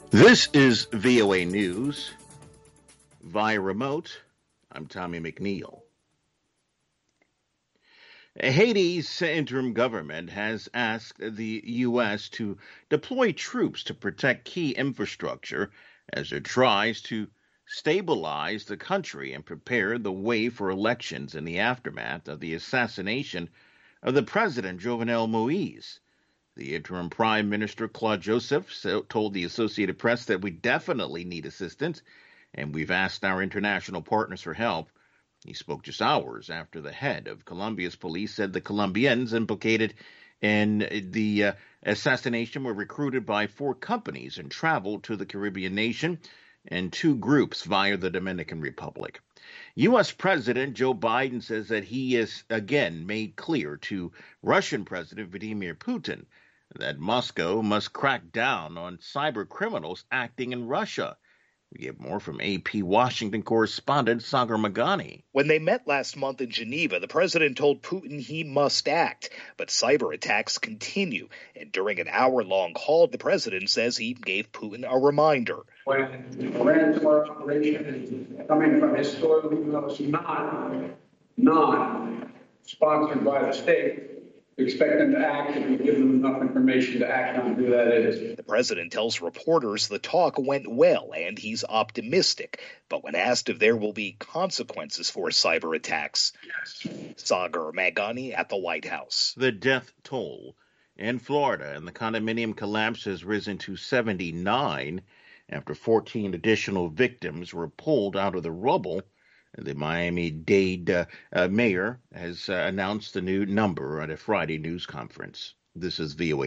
This is VOA News via remote. I'm Tommy McNeil. Haiti's interim government has asked the U.S. to deploy troops to protect key infrastructure as it tries to stabilize the country and prepare the way for elections in the aftermath of the assassination of the president Jovenel Moise. The interim Prime Minister Claude Joseph told the Associated Press that we definitely need assistance and we've asked our international partners for help. He spoke just hours after the head of Colombia's police said the Colombians implicated in the assassination were recruited by 4 companies and traveled to the Caribbean nation and 2 groups via the Dominican Republic. U.S. President Joe Biden says that he has again made clear to Russian President Vladimir Putin that Moscow must crack down on cyber criminals acting in Russia. We get more from AP Washington correspondent Sagar Magani. When they met last month in Geneva, the president told Putin he must act, but cyber attacks continue. And during an hour-long call, the president says he gave Putin a reminder. When the ransomware operation is coming from his soil, even though it's not sponsored by the state, we expect them to act if we give them enough information to act on who that is. The president tells reporters the talk went well and he's optimistic. But when asked if there will be consequences for cyber attacks, Yes. Sagar Magani at the White House. The death toll in Florida and the condominium collapse has risen to 79 after 14 additional victims were pulled out of the rubble. The Miami-Dade mayor has announced the new number at a Friday news conference. This is VOA.